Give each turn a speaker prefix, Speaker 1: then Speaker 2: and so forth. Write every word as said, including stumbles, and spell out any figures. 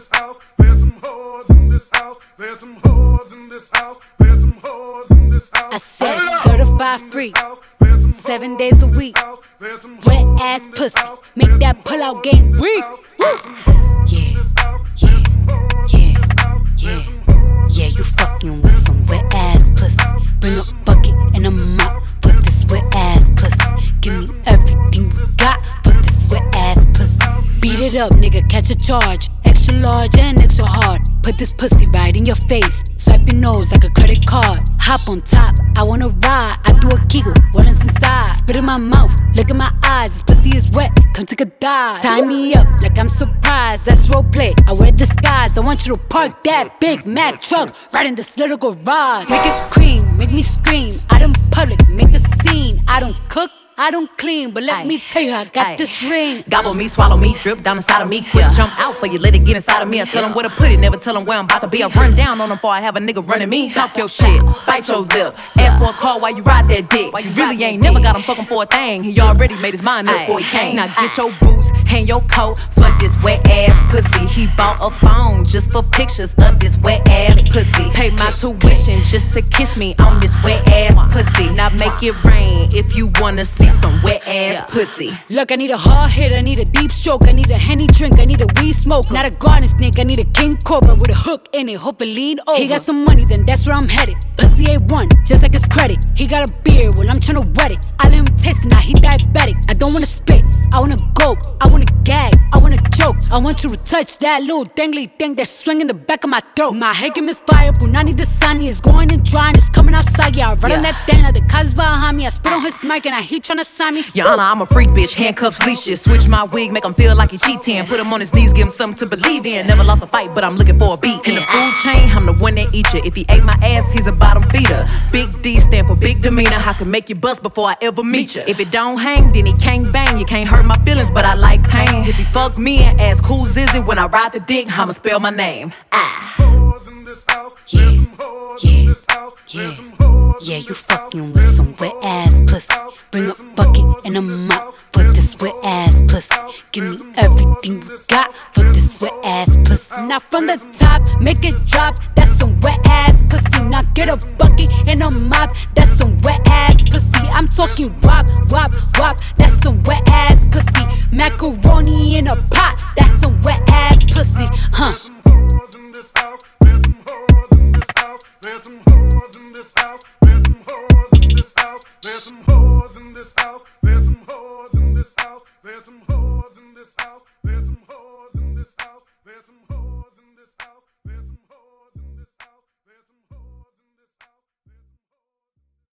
Speaker 1: this house. There's some whores in this house. There's some whores in this house. There's some whores in this house.
Speaker 2: I said certified free, seven days a week. Wet ass pussy, make that pull out game weak. Yeah, yeah, yeah, yeah. Yeah, you fucking with some wet ass pussy. Bring a bucket and a mop for this wet ass pussy. Give me everything you got for this wet ass pussy. Beat it up, nigga, catch a charge. Extra large and extra hard. Put this pussy right in your face. Swipe your nose like a credit card. Hop on top, I wanna ride. I do a kegel, what is inside? Spit in my mouth, look in my eyes. This pussy is wet, come take a dive. Tie me up like I'm surprised, that's roleplay. I wear disguise, I want you to park that Big Mac truck right in this little garage. Make it cream, make me scream. Out in public, make a scene. I don't cook, I don't clean, but let Aye. me tell you, I got Aye. this ring.
Speaker 3: Gobble me, swallow me, drip down inside of me. Quick yeah. jump out for you, let it get inside of me. I tell them where to put it, never tell them where I'm about to be. I run down on them before I have a nigga running me. Talk your shit, bite your lip. Ask for a call while you ride that dick. You really ain't never got him fucking for a thing. He already made his mind up before he came. Now get your boots, hang your coat for this wet ass pussy. He bought a phone just for pictures of this wet ass pussy. Pay my tuition just to kiss me on this wet ass pussy. Now make it rain if you wanna see some wet ass Yeah. pussy.
Speaker 2: Look, I need a hard hit, I need a deep stroke, I need a Henny drink, I need a weed smoke. Not a garden snake, I need a king cobra with a hook in it, hope it lean over. He got some money, then that's where I'm headed. Pussy A one, just like his credit. He got a beard, well I'm tryna wet it. I let him taste it, now he diabetic. I don't wanna spit, I wanna go, I wanna gag, I wanna choke. I want you to touch that little dangly thing that's swinging the back of my throat. My head can misfire, Brunani the sunny is going and drying, it's coming outside. Yeah, I run yeah. on that thing, now the cuz behind me. I spit on his mic and I he tryna sign me.
Speaker 3: Your Honor, I'm a freak bitch, handcuffs, leashes. Switch my wig, make him feel like he cheating. Put him on his knees, give him something to believe in. Never lost a fight, but I'm looking for a beat. In the food chain, I'm the one that eat you. If he ate my ass, he's a bottom feeder. Big D stand for big demeanor. I can make you bust before I ever meet you. If it don't hang, then he can't bang. You can't hurt my feelings, but I like pain. If he fuck me and ask who's is it when I ride the dick, I'ma spell my name. Ah.
Speaker 2: Yeah, yeah, yeah. Yeah, you fucking with some wet ass pussy. Bring a bucket and a mop for this wet ass pussy. Give me everything you got for this wet ass pussy. Now from the top, make it drop. That's some wet ass pussy. Now get a bucket and a mop. That's some wet ass pussy. I'm talking wop, wop, wop. That's some wet ass pussy. Macaroni in a pot. That's some wet ass